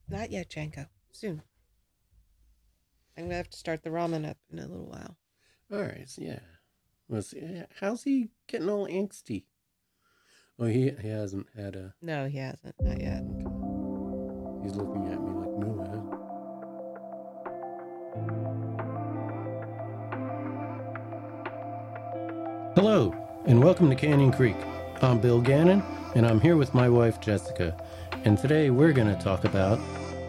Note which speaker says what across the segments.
Speaker 1: Not yet, Janko. Soon. I'm gonna have to start the ramen up in a little while.
Speaker 2: All right, so yeah. How's he getting all angsty? Oh, he hasn't had a.
Speaker 1: No, he hasn't. Not yet.
Speaker 2: Okay. He's looking at me like, no, I haven't. Hello, and welcome to Canyon Creek. I'm Bill Gannon, and I'm here with my wife, Jessica. And today we're going to talk about.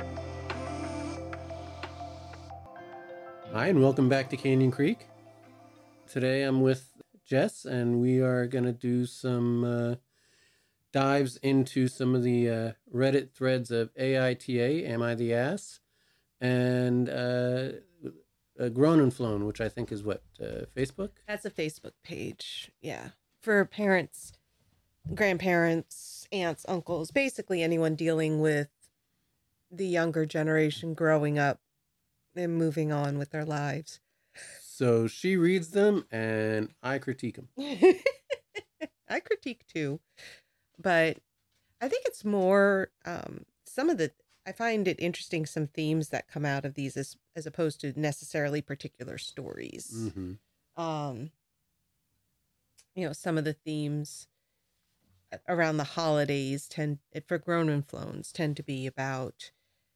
Speaker 2: Hi, and welcome back to Canyon Creek. Today I'm with Jess, and we are going to do some dives into some of the Reddit threads of AITA, Am I the Ass? And Grown and Flown, which I think is what, Facebook?
Speaker 1: That's a Facebook page. Yeah. For parents, grandparents, aunts, uncles, basically anyone dealing with the younger generation growing up and moving on with their lives.
Speaker 2: So she reads them and I critique them.
Speaker 1: I critique too, but I think it's more some of the. I find it interesting some themes that come out of these as opposed to necessarily particular stories.
Speaker 2: Mm-hmm.
Speaker 1: Um, some of the themes around the holidays tend for grown and flowns tend to be about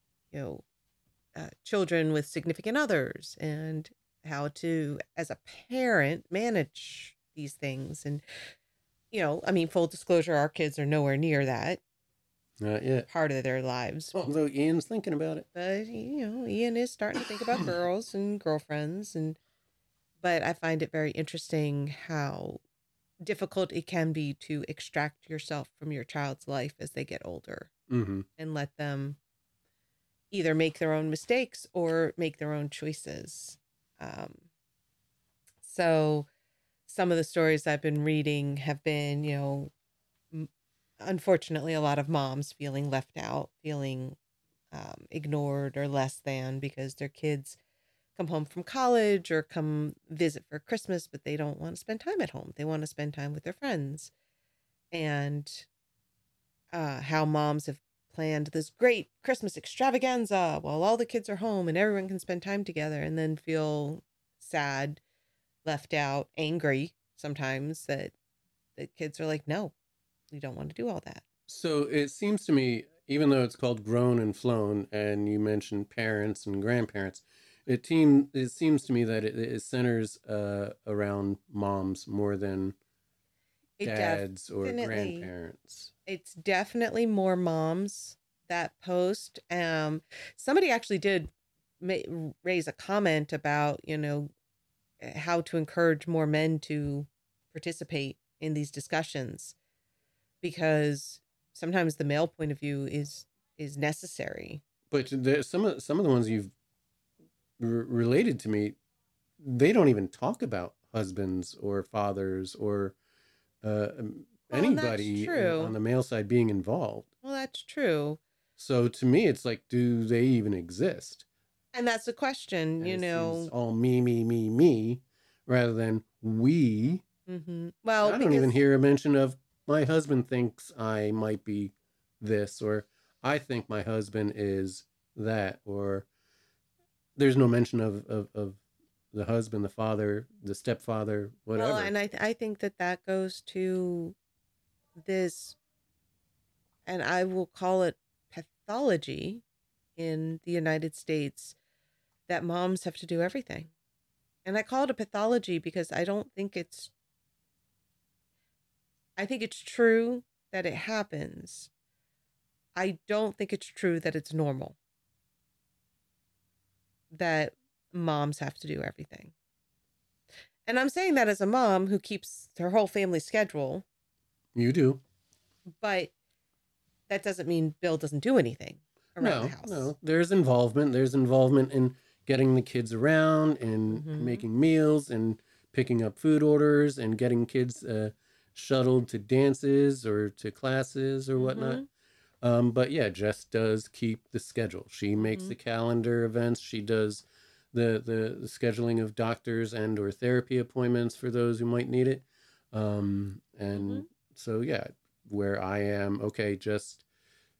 Speaker 1: children with significant others and how to as a parent manage these things. And full disclosure, our kids are nowhere near that
Speaker 2: Not yet.
Speaker 1: part of their lives.
Speaker 2: Although Ian's thinking about it.
Speaker 1: But Ian is starting to think about girls and girlfriends. But I find it very interesting how difficult it can be to extract yourself from your child's life as they get older.
Speaker 2: Mm-hmm.
Speaker 1: And let them either make their own mistakes or make their own choices. So some of the stories I've been reading have been, unfortunately, a lot of moms feeling left out, feeling ignored or less than because their kids come home from college or come visit for Christmas, but they don't want to spend time at home. They want to spend time with their friends. And how moms have planned this great Christmas extravaganza while all the kids are home and everyone can spend time together, and then feel sad, left out, angry sometimes that the kids are like, no, we don't want to do all that.
Speaker 2: So it seems to me, even though it's called Grown and Flown, and you mentioned parents and grandparents, it seems to me that it centers around moms more than dads or grandparents.
Speaker 1: It's definitely more moms that post. Somebody actually did raise a comment about, how to encourage more men to participate in these discussions, because sometimes the male point of view is necessary.
Speaker 2: But some of the ones you've related to me, they don't even talk about husbands or fathers or anybody on the male side being involved.
Speaker 1: Well, that's true.
Speaker 2: So to me, it's like, do they even exist?
Speaker 1: And that's the question,
Speaker 2: It's all me, rather than we.
Speaker 1: Mm-hmm. Well,
Speaker 2: I don't even hear a mention of my husband thinks I might be this, or I think my husband is that, or there's no mention of the husband, the father, the stepfather, whatever.
Speaker 1: Well, and I think that goes to this, and I will call it pathology in the United States, that moms have to do everything. And I call it a pathology because I think it's true that it happens. I don't think it's true that it's normal, that moms have to do everything. And I'm saying that as a mom who keeps her whole family schedule.
Speaker 2: You do.
Speaker 1: But that doesn't mean Bill doesn't do anything around the house.
Speaker 2: No, there's involvement. There's involvement in getting the kids around and making meals and picking up food orders and getting kids shuttled to dances or to classes or whatnot. But yeah, Jess does keep the schedule. She makes the calendar events. She does the scheduling of doctors and or therapy appointments for those who might need it. So yeah, where I am, okay, just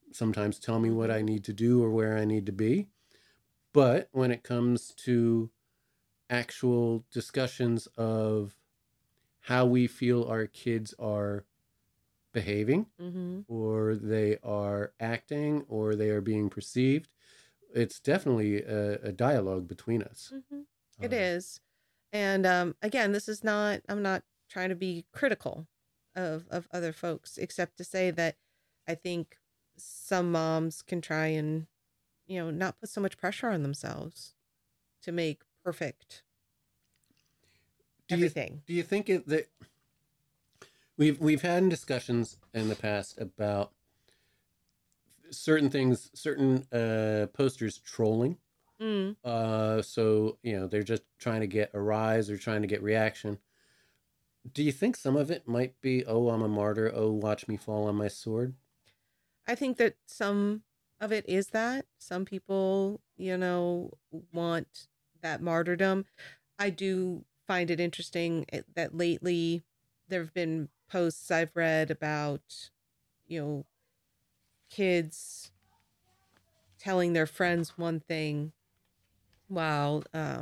Speaker 2: sometimes tell me what I
Speaker 1: Mhm.
Speaker 2: need to do or where I need to be. But when it comes to actual discussions of how we feel our kids are behaving,
Speaker 1: Mhm.
Speaker 2: or they are acting, or they are being perceived, it's definitely a dialogue between us.
Speaker 1: Mhm. It
Speaker 2: Um,
Speaker 1: is. And again, this is not, I'm not trying to be critical of other folks, except to say that I think some moms can try and, not put so much pressure on themselves to make perfect
Speaker 2: do you
Speaker 1: everything.
Speaker 2: do you think that we've had discussions in the past about certain things, certain posters trolling?
Speaker 1: Mm.
Speaker 2: So they're just trying to get a rise or trying to get reaction. Do you think some of it might be, oh, I'm a martyr, oh, watch me fall on my sword?
Speaker 1: I think that some of it is that some people, want that martyrdom. I do find it interesting that lately there have been posts I've read about, you know, kids telling their friends one thing while,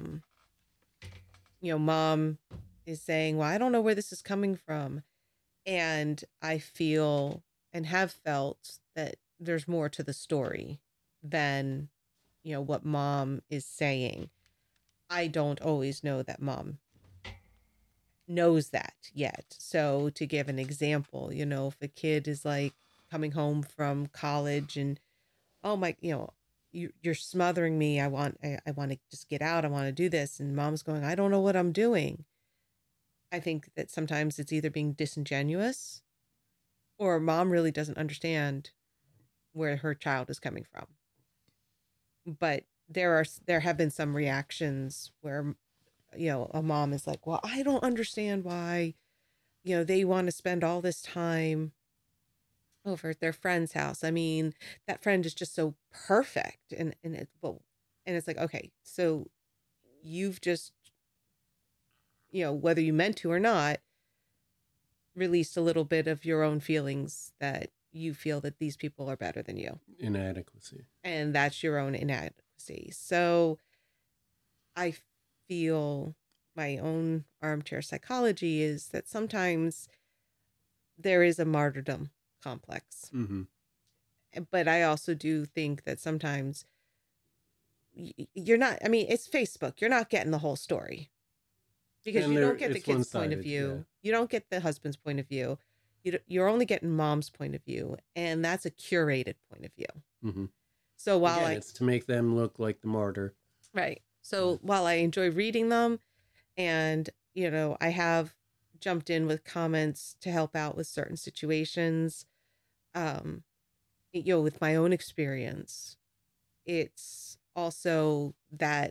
Speaker 1: mom is saying, well, I don't know where this is coming from. And I feel and have felt that there's more to the story than, what mom is saying. I don't always know that mom knows that yet. So to give an example, if a kid is like coming home from college and, oh my, you're smothering me. I want to just get out. I want to do this. And mom's going, I don't know what I'm doing. I think that sometimes it's either being disingenuous or mom really doesn't understand where her child is coming from. But there have been some reactions where, a mom is like, well, I don't understand why, they want to spend all this time over at their friend's house. I mean, that friend is just so perfect. And it's like, okay, so you've just, whether you meant to or not, released a little bit of your own feelings that you feel that these people are better than you.
Speaker 2: Inadequacy.
Speaker 1: And that's your own inadequacy. So I feel my own armchair psychology is that sometimes there is a martyrdom complex.
Speaker 2: Mm-hmm.
Speaker 1: But I also do think that sometimes you're not, I mean, it's Facebook. You're not getting the whole story because
Speaker 2: And
Speaker 1: you
Speaker 2: there,
Speaker 1: don't get the
Speaker 2: it's
Speaker 1: kid's point of
Speaker 2: one-sided. Yeah.
Speaker 1: view. You don't get the husband's point of view. You're only getting mom's point of view. And that's a curated point of view.
Speaker 2: Mm-hmm.
Speaker 1: So while
Speaker 2: Again, it's to make them look like the martyr.
Speaker 1: right.
Speaker 2: Yeah.
Speaker 1: So while I enjoy reading them and, I have jumped in with comments to help out with certain situations, um, with my own experience, it's also that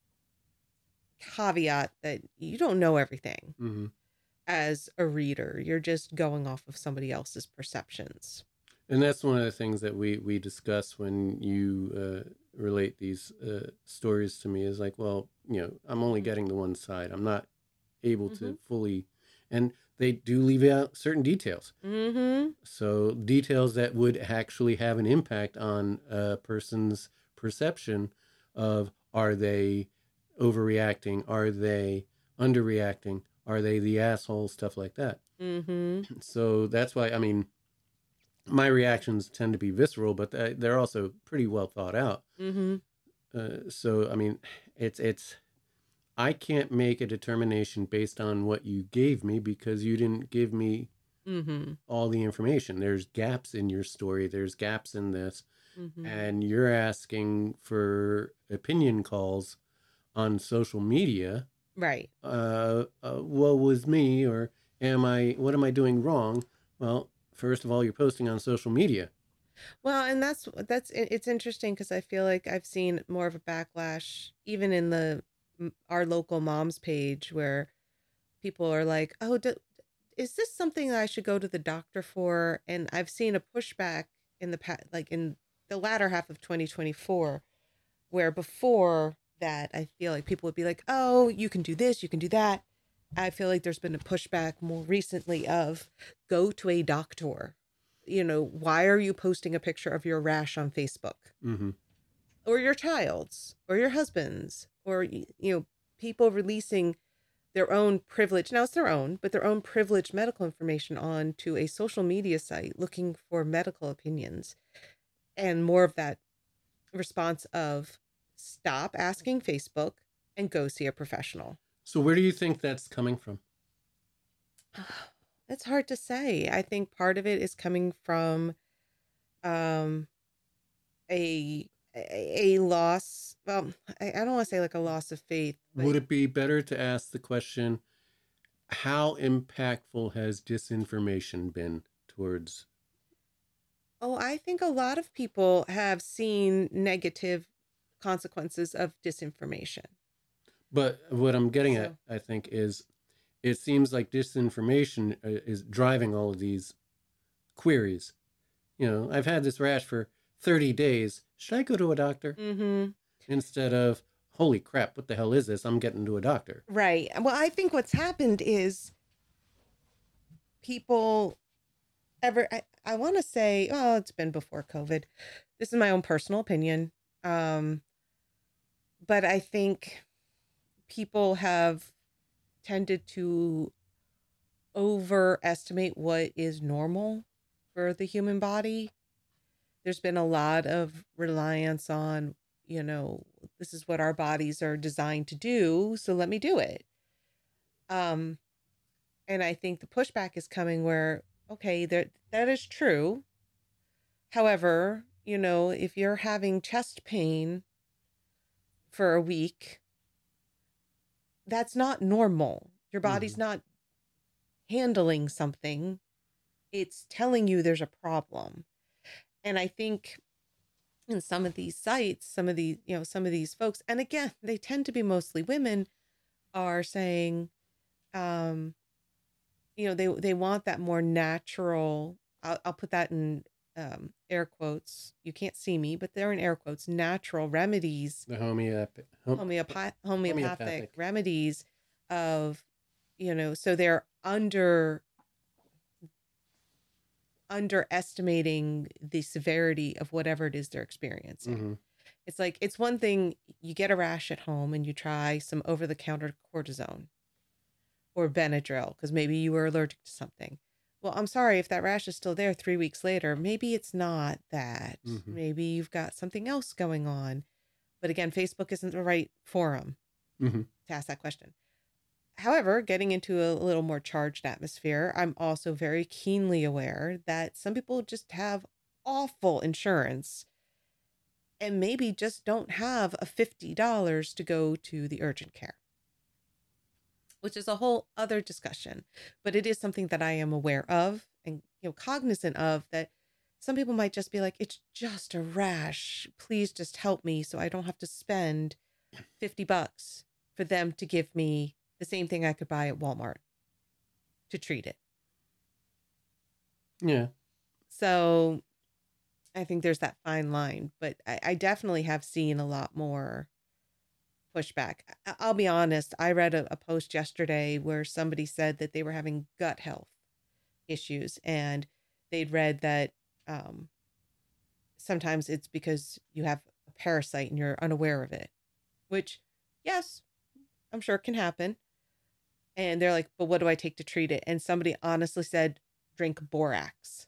Speaker 1: caveat that you don't know everything
Speaker 2: Mm-hmm.
Speaker 1: as a reader. You're just going off of somebody else's perceptions.
Speaker 2: And that's one of the things that we discuss when you relate these stories to me is like, well, I'm only getting the one side. I'm not able
Speaker 1: Mm-hmm.
Speaker 2: to fully, and they do leave out certain details.
Speaker 1: Mm-hmm.
Speaker 2: So details that would actually have an impact on a person's perception of, are they overreacting? Are they underreacting? Are they the asshole? Stuff like that.
Speaker 1: Mm-hmm.
Speaker 2: So that's why, I mean, my reactions tend to be visceral, but they're also pretty well thought out.
Speaker 1: Mm-hmm.
Speaker 2: So I mean, it's I can't make a determination based on what you gave me because you didn't give me
Speaker 1: Mm-hmm.
Speaker 2: all the information. There's gaps in your story. There's gaps in this,
Speaker 1: Mm-hmm.
Speaker 2: and you're asking for opinion calls on social media.
Speaker 1: Right.
Speaker 2: What was me, or what am I doing wrong? Well, first of all, you're posting on social media.
Speaker 1: Well, and it's interesting because I feel like I've seen more of a backlash even in our local moms page where people are like, "Oh, is this something that I should go to the doctor for?" And I've seen a pushback in like in the latter half of 2024, where before that, I feel like people would be like, "Oh, you can do this, you can do that." I feel like there's been a pushback more recently of go to a doctor. why are you posting a picture of your rash on Facebook?
Speaker 2: Mm-hmm.
Speaker 1: Or your child's or your husband's, or people releasing their own privilege. Now it's their own, but their own privileged medical information onto a social media site looking for medical opinions, and more of that response of stop asking Facebook and go see a professional.
Speaker 2: So where do you think that's coming from?
Speaker 1: It's hard to say. I think part of it is coming from um a loss. Well, I don't want to say like a loss of faith, but
Speaker 2: Would it be better to ask the question, how impactful has disinformation been towards?
Speaker 1: oh, I think a lot of people have seen negative consequences of disinformation.
Speaker 2: But what I'm getting at,
Speaker 1: So,
Speaker 2: I think, is it seems like disinformation is driving all of these queries. I've had this rash for 30 days. Should I go to a doctor?
Speaker 1: mm-hmm.
Speaker 2: Instead of, holy crap, what the hell is this? I'm getting to a doctor.
Speaker 1: Right. Well, I think what's happened is people I want to say, oh, it's been before COVID. This is my own personal opinion. Um, but I think people have tended to overestimate what is normal for the human body. There's been a lot of reliance on, this is what our bodies are designed to do, so let me do it. Um, and I think the pushback is coming where, okay, that is true. However, if you're having chest pain for a week, that's not normal. Your body's
Speaker 2: Mm-hmm.
Speaker 1: not handling something. It's telling you there's a problem. And I think in some of these sites, some of these folks, and again, they tend to be mostly women, are saying, they want that more natural. I'll put that in air quotes. You can't see me, but they're in air quotes. Natural remedies,
Speaker 2: The
Speaker 1: homeopathic
Speaker 2: homeopathic.
Speaker 1: remedies of, so they're underestimating the severity of whatever it is they're experiencing.
Speaker 2: Mm-hmm.
Speaker 1: It's like, it's one thing you get a rash at home and you try some over-the-counter cortisone or Benadryl because maybe you were allergic to something. Well, I'm sorry if that rash is still there 3 weeks later. Maybe it's not that.
Speaker 2: Mm-hmm.
Speaker 1: Maybe you've got something else going on. But again, Facebook isn't the right forum
Speaker 2: Mm-hmm.
Speaker 1: to ask that question. However, getting into a little more charged atmosphere, I'm also very keenly aware that some people just have awful insurance and maybe just don't have a $50 to go to the urgent care, which is a whole other discussion. But it is something that I am aware of and cognizant of, that some people might just be like, it's just a rash. Please just help me so I don't have to spend $50 for them to give me the same thing I could buy at Walmart to treat it.
Speaker 2: Yeah.
Speaker 1: So I think there's that fine line, but I definitely have seen a lot more pushback. I'll be honest. I read a post yesterday where somebody said that they were having gut health issues, and they'd read that sometimes it's because you have a parasite and you're unaware of it, which, yes, I'm sure it can happen. And they're like, but what do I take to treat it? And somebody honestly said, drink borax.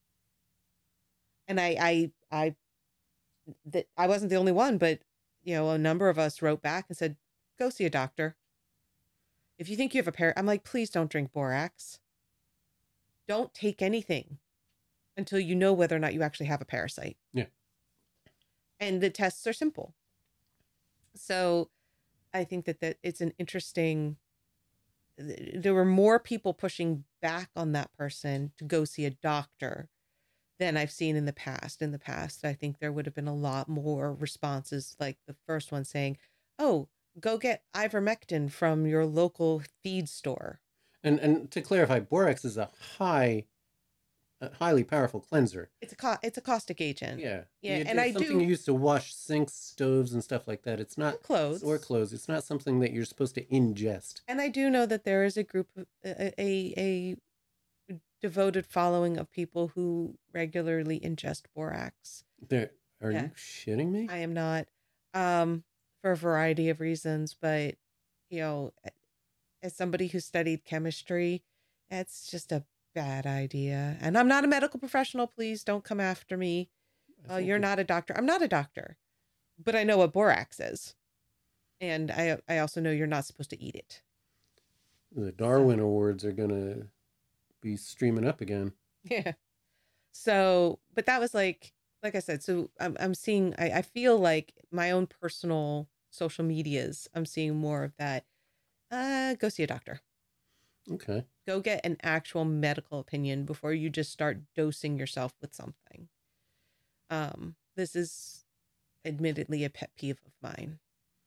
Speaker 1: And I wasn't the only one, but a number of us wrote back and said, go see a doctor. If you think you have I'm like, please don't drink borax. Don't take anything until you know whether or not you actually have a parasite.
Speaker 2: Yeah.
Speaker 1: And the tests are simple. So I think that it's an interesting, there were more people pushing back on that person to go see a doctor than I've seen in the past. In the past, I think there would have been a lot more responses, like the first one saying, oh, go get ivermectin from your local feed store.
Speaker 2: And to clarify, borax is a highly powerful cleanser.
Speaker 1: It's a caustic agent.
Speaker 2: Yeah.
Speaker 1: Yeah,
Speaker 2: It's
Speaker 1: and I
Speaker 2: something
Speaker 1: do.
Speaker 2: you use to wash sinks, stoves, and stuff like that. It's not
Speaker 1: Clothes.
Speaker 2: Or clothes. It's not something that you're supposed to ingest.
Speaker 1: And I do know that there is a group of a devoted following of people who regularly ingest borax.
Speaker 2: There, are
Speaker 1: Yeah.
Speaker 2: you shitting me?
Speaker 1: I am not, for a variety of reasons, but you know, as somebody who studied chemistry, it's just a bad idea. And I'm not a medical professional. Please don't come after me.
Speaker 2: I
Speaker 1: Oh,
Speaker 2: think
Speaker 1: you're not a doctor. I'm not a doctor, but I know what borax is. And I also know you're not supposed to eat it.
Speaker 2: the Darwin Awards are gonna be streaming up again.
Speaker 1: Yeah. So, but that was like I said, so I'm seeing, I feel like my own personal social medias, I'm seeing more of that. Go see a doctor.
Speaker 2: Okay.
Speaker 1: Go get an actual medical opinion before you just start dosing yourself with something. This is admittedly a pet peeve of mine.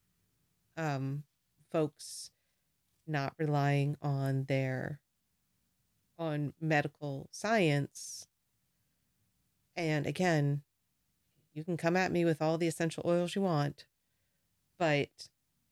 Speaker 1: Folks not relying on medical science. And again, you can come at me with all the essential oils you want, but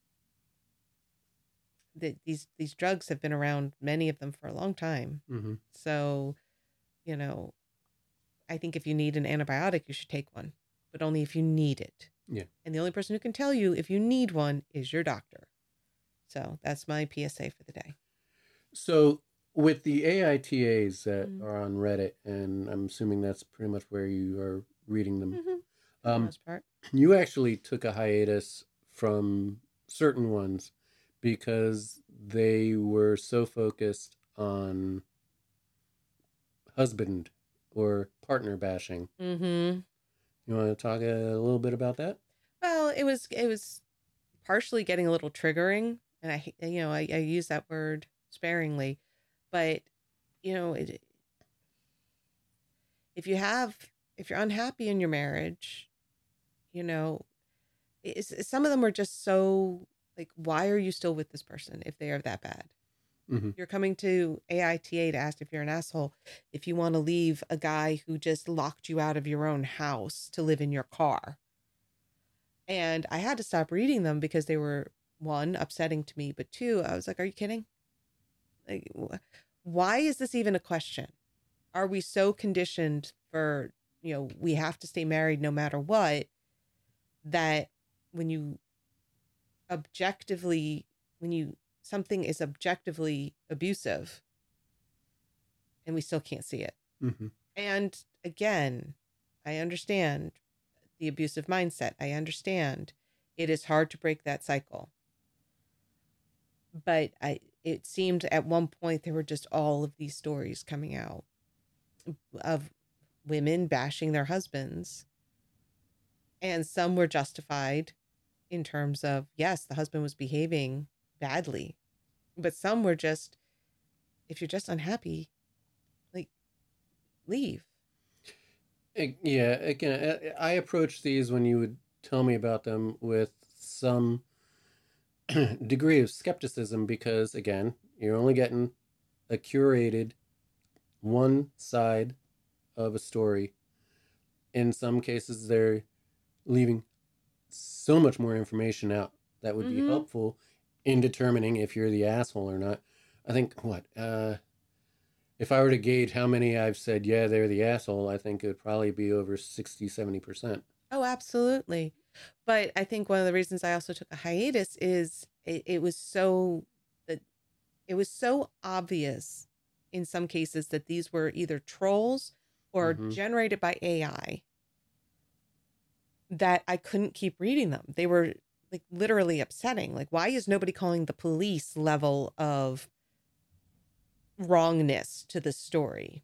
Speaker 1: these drugs have been around, many of them, for a long time.
Speaker 2: Mm-hmm.
Speaker 1: So, you know, I think if you need an antibiotic, you should take one, but only if you need it.
Speaker 2: Yeah.
Speaker 1: And the only person who can tell you if you need one is your doctor. So that's my PSA for the day.
Speaker 2: So with the AITAs that are on Reddit, and I'm assuming that's pretty much where you are reading them.
Speaker 1: Mm-hmm. For the most part.
Speaker 2: You actually took a hiatus from certain ones because they were so focused on husband or partner bashing.
Speaker 1: Mm-hmm.
Speaker 2: You want to talk a little bit about that?
Speaker 1: Well, it was partially getting a little triggering, and I use that word sparingly, but if you're unhappy in your marriage, some of them are just so like, why are you still with this person if they are that bad?
Speaker 2: Mm-hmm.
Speaker 1: You're coming to AITA to ask if you're an asshole, if you want to leave a guy who just locked you out of your own house to live in your car. And I had to stop reading them because they were, one, upsetting to me, but two, I was like, are you kidding? Like, why is this even a question? Are we so conditioned for, we have to stay married no matter what, that when something is objectively abusive and we still can't see it.
Speaker 2: Mm-hmm.
Speaker 1: And again, I understand the abusive mindset. I understand it is hard to break that cycle. But it seemed at one point there were just all of these stories coming out of women bashing their husbands. And some were justified in terms of, yes, the husband was behaving badly. But some were just, if you're just unhappy, like, leave.
Speaker 2: Yeah, again, I approached these when you would tell me about them with some degree of skepticism because, again, you're only getting a curated one side of a story. In some cases, they're leaving so much more information out that would be helpful in determining if you're the asshole or not. I think, if I were to gauge how many I've said, yeah, they're the asshole, I think it would probably be over 60, 70%.
Speaker 1: Oh, absolutely. But I think one of the reasons I also took a hiatus is it was so obvious in some cases that these were either trolls or generated by AI that I couldn't keep reading them. They were like literally upsetting. Like, why is nobody calling the police level of wrongness to the story?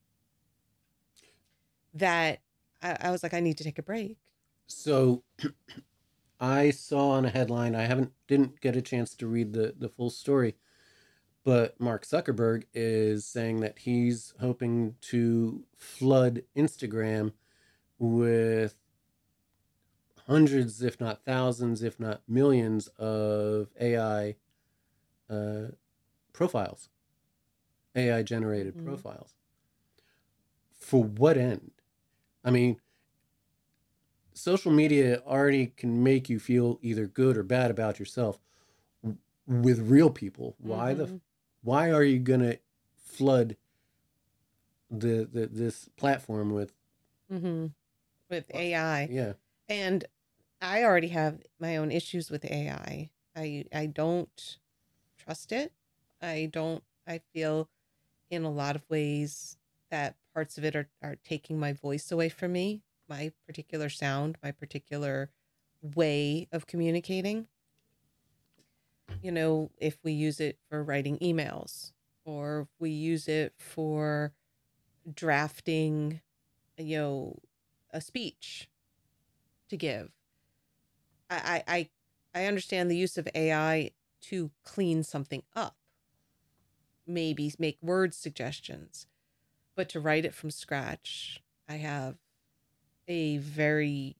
Speaker 1: That I was like, I need to take a break.
Speaker 2: So I saw on a headline, didn't get a chance to read the full story, but Mark Zuckerberg is saying that he's hoping to flood Instagram with hundreds, if not thousands, if not millions of AI profiles, AI generated profiles. For what end? I mean, social media already can make you feel either good or bad about yourself with real people. Why are you gonna flood this platform with
Speaker 1: Mm-hmm. With AI.
Speaker 2: yeah.
Speaker 1: And I already have my own issues with AI. I don't trust it. I feel in a lot of ways that parts of it are taking my voice away from me, my particular sound, my particular way of communicating. You know, if we use it for writing emails or if we use it for drafting, you know, a speech to give. I understand the use of AI to clean something up, maybe make word suggestions, but to write it from scratch, I have a very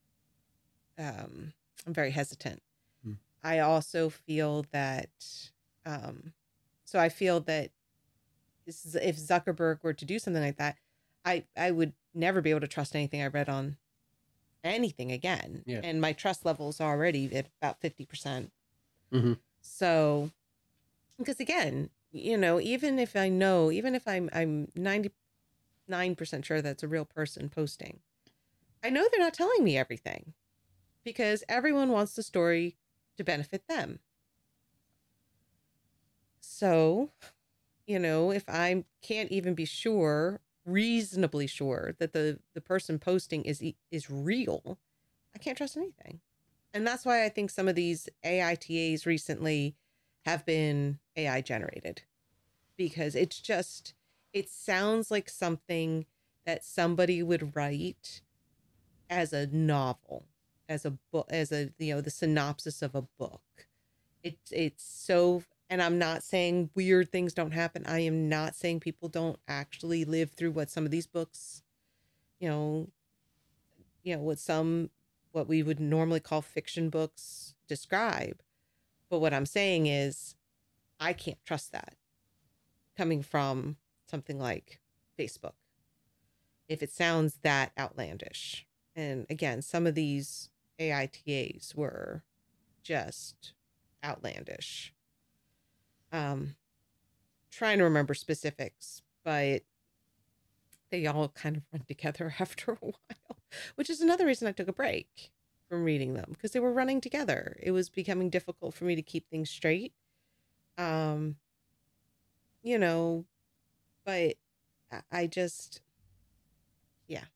Speaker 1: I'm very hesitant.
Speaker 2: Mm.
Speaker 1: I also feel that um so I feel that if Zuckerberg were to do something like that, I would never be able to trust anything I read on anything again.
Speaker 2: Yeah.
Speaker 1: And my trust level is already at about 50%.
Speaker 2: Mm-hmm.
Speaker 1: So, because again, you know, even if I'm 99% sure that's a real person posting, I know they're not telling me everything because everyone wants the story to benefit them. So, you know, if I can't even be sure, reasonably sure that the person posting is real, I can't trust anything. And that's why I think some of these AITAs recently have been AI generated because it sounds like something that somebody would write as a novel, as a book, as a, you know, the synopsis of a book. It's so, and I'm not saying weird things don't happen. I am not saying people don't actually live through what some of these books, you know, what we would normally call fiction books describe. But what I'm saying is I can't trust that coming from something like Facebook if it sounds that outlandish. And again, some of these AITAs were just outlandish. Um, Trying to remember specifics, but they all kind of run together after a while, which is another reason I took a break from reading them because they were running together. It was becoming difficult for me to keep things straight. Um, you know, but I just, yeah.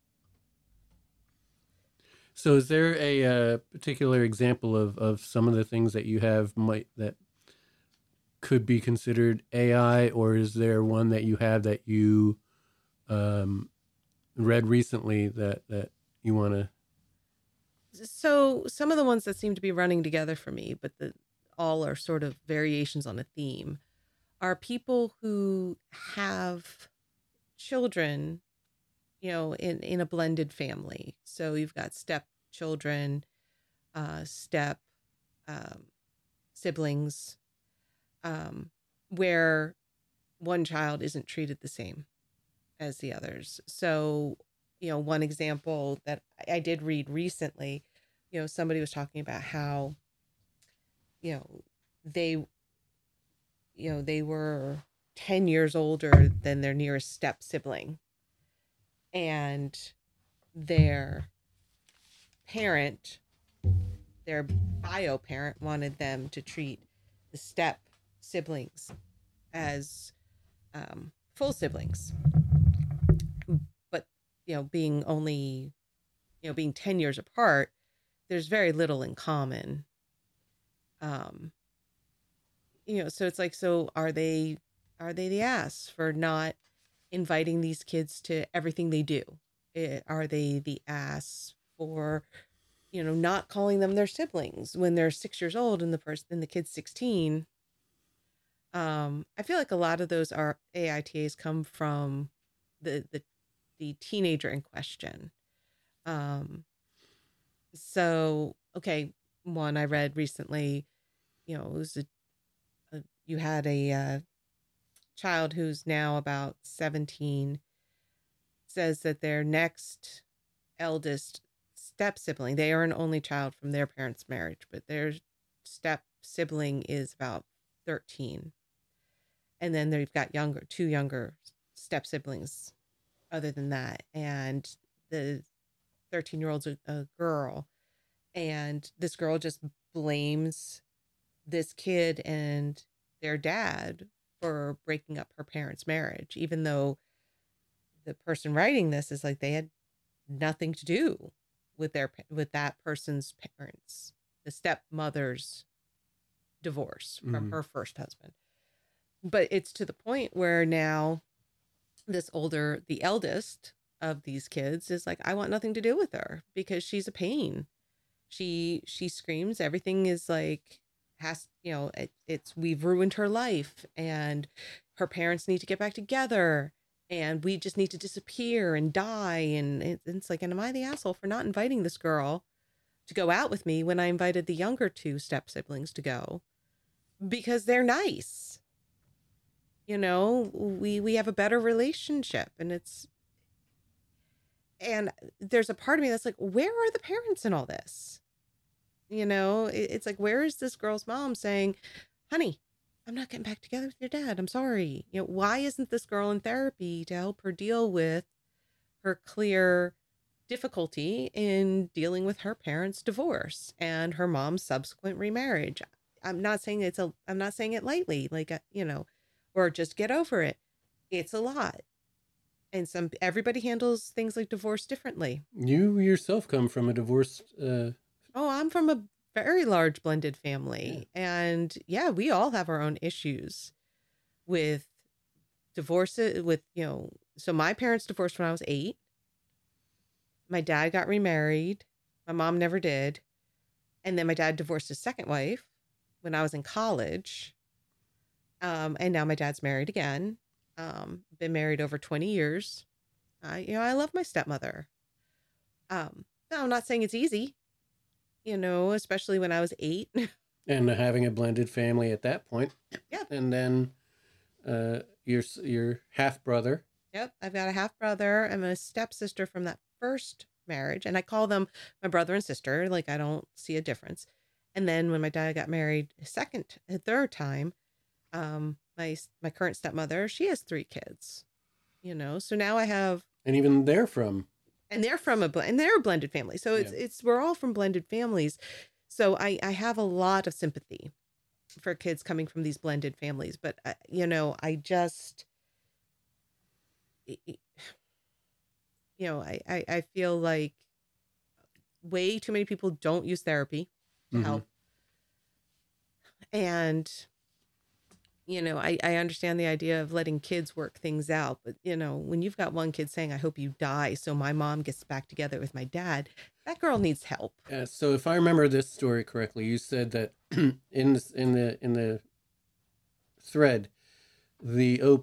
Speaker 2: So, is there a particular example of some of the things that you have might that could be considered AI, or is there one that you have that you um, read recently that you want to?
Speaker 1: So some of the ones that seem to be running together for me, but the all are sort of variations on a theme, are people who have children, you know, in a blended family. So you've got step children, step um, siblings, um, where one child isn't treated the same as the others. So, you know, one example that I did read recently, you know, somebody was talking about how, you know, they, they were 10 years older than their nearest step sibling. And their parent, their bio parent, wanted them to treat the step siblings as full siblings. But, you know, being only, being 10 years apart, there's very little in common. Um, so it's like, so are they the ass for not inviting these kids to everything they do? Are they the ass for, not calling them their siblings when they're 6 years old and the kid's 16? I feel like a lot of those are AITAs come from the teenager in question. Um, so okay, one I read recently, it was you had a child who's now about 17, says that their next eldest step sibling, they are an only child from their parents' marriage, but their step sibling is about 13. And then they've got two younger step siblings other than that. And the 13-year-old's a girl. And this girl just blames this kid and their dad for breaking up her parents' marriage, even though the person writing this is like they had nothing to do with that person's parents, the stepmother's divorce from her first husband. But it's to the point where now the eldest of these kids is like, I want nothing to do with her because she's a pain. She screams. Everything is like, we've ruined her life and her parents need to get back together and we just need to disappear and die. And it's like, and am I the asshole for not inviting this girl to go out with me when I invited the younger two step siblings to go? Because they're nice. We have a better relationship, and there's a part of me that's like, where are the parents in all this? It's like, where is this girl's mom saying, honey, I'm not getting back together with your dad. I'm sorry. Why isn't this girl in therapy to help her deal with her clear difficulty in dealing with her parents' divorce and her mom's subsequent remarriage? I'm not saying it lightly, like, or just get over it. It's a lot. And everybody handles things like divorce differently.
Speaker 2: You yourself come from a divorced...
Speaker 1: I'm from a very large blended family. Yeah. And yeah, we all have our own issues with divorces, so my parents divorced when I was 8. My dad got remarried. My mom never did. And then my dad divorced his second wife when I was in college. And now my dad's married again. Been married over 20 years. I love my stepmother. No, I'm not saying it's easy, especially when I was 8.
Speaker 2: And having a blended family at that point.
Speaker 1: Yeah.
Speaker 2: And then your half brother.
Speaker 1: Yep. I've got a half brother. I'm a stepsister from that first marriage. And I call them my brother and sister. Like, I don't see a difference. And then when my dad got married a third time, my current stepmother, she has 3 kids, so now I have,
Speaker 2: and even they're
Speaker 1: a blended family. So we're all from blended families. So I have a lot of sympathy for kids coming from these blended families, but I just, I feel like way too many people don't use therapy to help. And I understand the idea of letting kids work things out, but when you've got one kid saying, I hope you die so my mom gets back together with my dad, that girl needs help.
Speaker 2: So if I remember this story correctly, you said that in the thread, the OP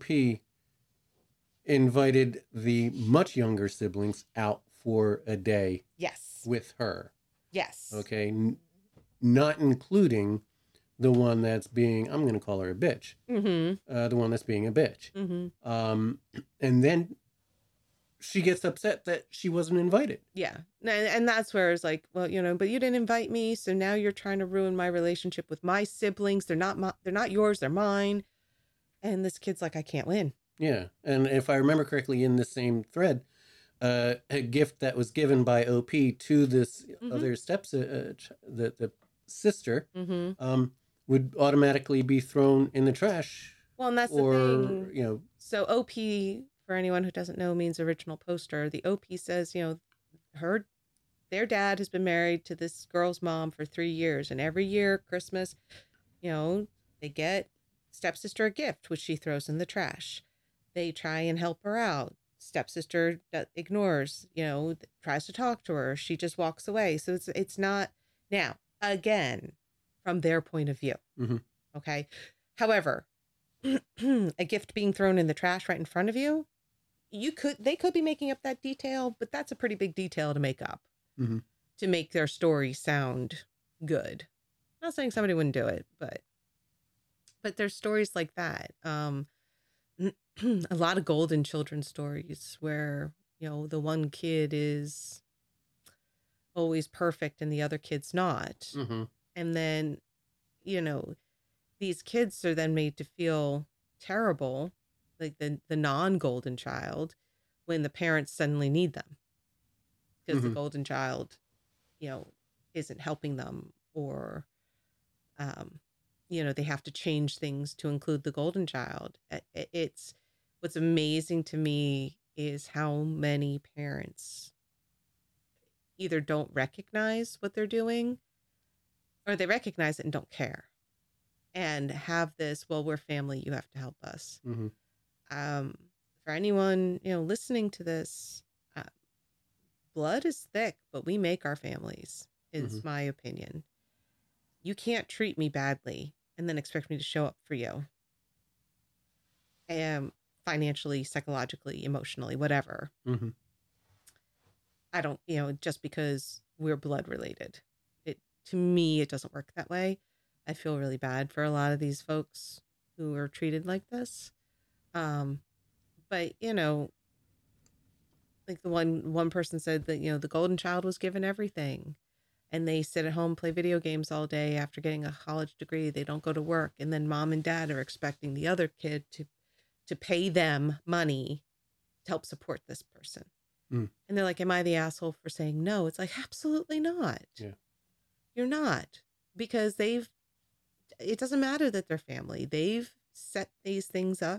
Speaker 2: invited the much younger siblings out for a day.
Speaker 1: Yes.
Speaker 2: With her.
Speaker 1: Yes.
Speaker 2: Okay. Not including the one that's being, I'm going to call her a bitch. Mm-hmm. The one that's being a bitch. Mm-hmm. And then she gets upset that she wasn't invited.
Speaker 1: Yeah. And that's where it's like, well, but you didn't invite me. So now you're trying to ruin my relationship with my siblings. They're not yours. They're mine. And this kid's like, I can't win.
Speaker 2: Yeah. And if I remember correctly in the same thread, a gift that was given by OP to this other the sister, would automatically be thrown in the trash.
Speaker 1: Well, and that's the thing. So OP, for anyone who doesn't know, means original poster. The OP says, their dad has been married to this girl's mom for 3 years, and every year Christmas, they get stepsister a gift, which she throws in the trash. They try and help her out. Stepsister ignores, tries to talk to her. She just walks away. So it's not, now, again, from their point of view. Mm-hmm. Okay. However, a gift being thrown in the trash right in front of you, they could be making up that detail, but that's a pretty big detail to make up to make their story sound good. I'm not saying somebody wouldn't do it, but there's stories like that. A lot of golden children's stories where, the one kid is always perfect and the other kid's not. Mm-hmm. And then, these kids are then made to feel terrible like the non-golden child, when the parents suddenly need them because the golden child, you know, isn't helping them, or um, you know, they have to change things to include the golden child. It's what's amazing to me is how many parents either don't recognize what they're doing, or they recognize it and don't care, and have this, well, we're family, you have to help us.
Speaker 2: Mm-hmm.
Speaker 1: For anyone, you know, listening to this, uh, blood is thick, but we make our families, is my opinion. You can't treat me badly and then expect me to show up for you. Financially, psychologically, emotionally, whatever.
Speaker 2: Mm-hmm.
Speaker 1: I don't, you know, just because we're blood related. To me, it doesn't work that way. I feel really bad for a lot of these folks who are treated like this. But you know, like the one person said that, you know, the golden child was given everything, and they sit at home, play video games all day after getting a college degree. They don't go to work, and then mom and dad are expecting the other kid to pay them money to help support this person. And they're like, am I the asshole for saying no? It's like, absolutely not.
Speaker 2: Yeah.
Speaker 1: You're not, because it doesn't matter that they're family. They've set these things up,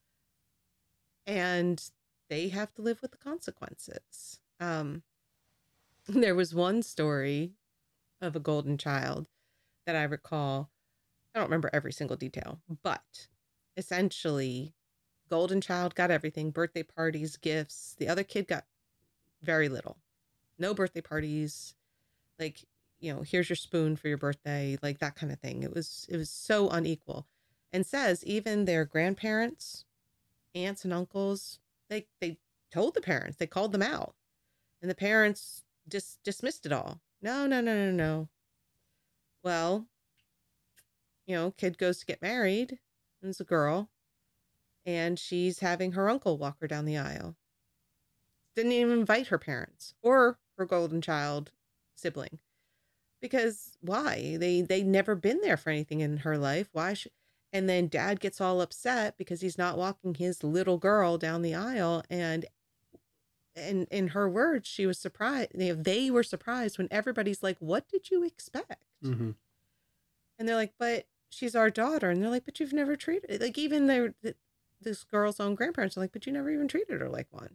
Speaker 1: and they have to live with the consequences. There was one story of a golden child that I recall. I don't remember every single detail, but essentially, golden child got everything: birthday parties, gifts. The other kid got very little. No birthday parties. Like, you know, here's your spoon for your birthday, like that kind of thing. It was so unequal. And says even their grandparents, aunts and uncles, they told the parents, they called them out, and the parents just dismissed it all. No. Well, you know, kid goes to get married, and it's a girl, and she's having her uncle walk her down the aisle. Didn't even invite her parents or her golden child sibling. Because why? They never been there for anything in her life. Why should? And then dad gets all upset because he's not walking his little girl down the aisle. And in her words, she was surprised. They were surprised when everybody's like, "What did you expect?" And they're like, "But she's our daughter." And they're like, "But you've never treated, like, even this girl's own grandparents are like, but you never even treated her like one."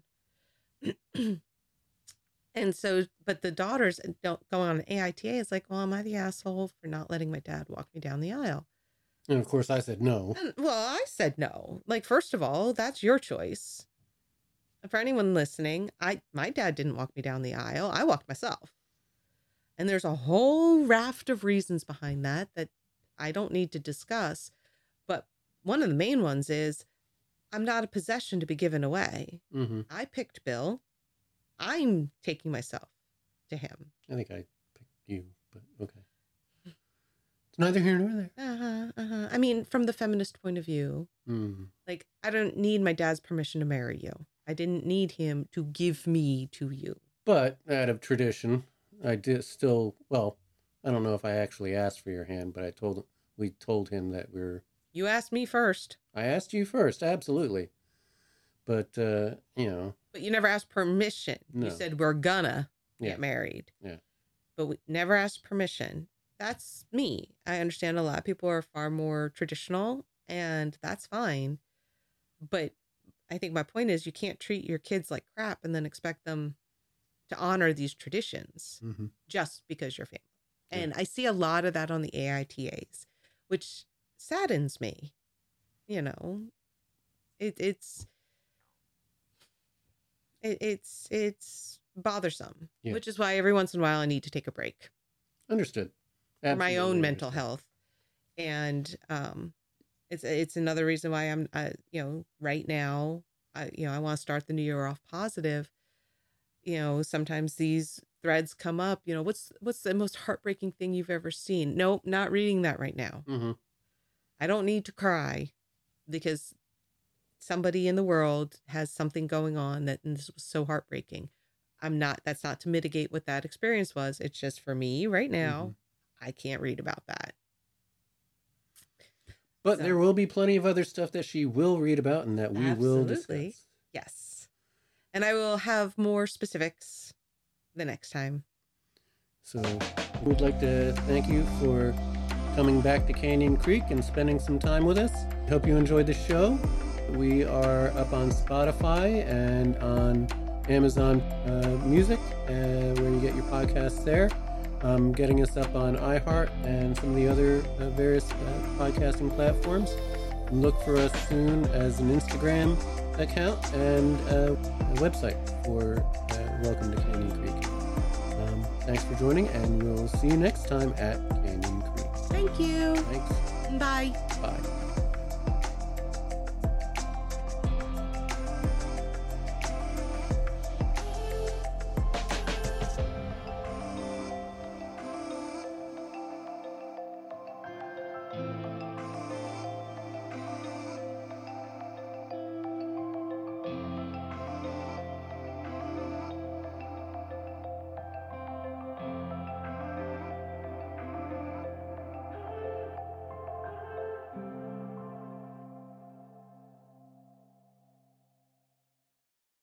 Speaker 1: And so, but the daughters don't go on AITA. It's like, well, am I the asshole for not letting my dad walk me down the aisle?
Speaker 2: And of course I said no.
Speaker 1: Well, I said no. Like, first of all, that's your choice. For anyone listening, my dad didn't walk me down the aisle. I walked myself. And there's a whole raft of reasons behind that I don't need to discuss. But one of the main ones is I'm not a possession to be given away. I picked Bill. I'm taking myself to him.
Speaker 2: I think I picked you, but okay. It's neither here nor there.
Speaker 1: I mean, from the feminist point of view, like, I don't need my dad's permission to marry you. I didn't need him to give me to you.
Speaker 2: But out of tradition, I did still, well, I don't know if I actually asked for your hand, but we told him that
Speaker 1: You asked me first.
Speaker 2: I asked you first, absolutely. But, you know.
Speaker 1: But you never asked permission.
Speaker 2: No.
Speaker 1: You said we're gonna get married.
Speaker 2: Yeah.
Speaker 1: But we never asked permission. That's me. I understand a lot of people are far more traditional, and that's fine. But I think my point is, you can't treat your kids like crap and then expect them to honor these traditions just because you're family. And I see a lot of that on the AITAs, which saddens me. You know, it's bothersome, which is why every once in a while I need to take a break.
Speaker 2: Understood.
Speaker 1: For my own mental health. And it's another reason why I'm you know, right now, I want to start the new year off positive. You know, sometimes these threads come up, you know, what's the most heartbreaking thing you've ever seen? Nope, not reading that right now. I don't need to cry because somebody in the world has something going on and this was so heartbreaking. That's not to mitigate what that experience was. It's just for me right now, I can't read about that.
Speaker 2: But
Speaker 1: So-
Speaker 2: there will be plenty of other stuff that she will read about and that we will
Speaker 1: Absolutely.
Speaker 2: discuss.
Speaker 1: Yes. And I will have more specifics the next time.
Speaker 2: So we'd like to thank you for coming back to Canyon Creek and spending some time with us. Hope you enjoyed the show. We are up on Spotify and on Amazon Music, where you get your podcasts there. Getting us up on iHeart and some of the other various podcasting platforms. Look for us soon as an Instagram account and a website for Welcome to Canyon Creek. Thanks for joining, and we'll see you next time at Canyon Creek.
Speaker 1: Thank you.
Speaker 2: Thanks.
Speaker 1: Bye.
Speaker 2: Bye.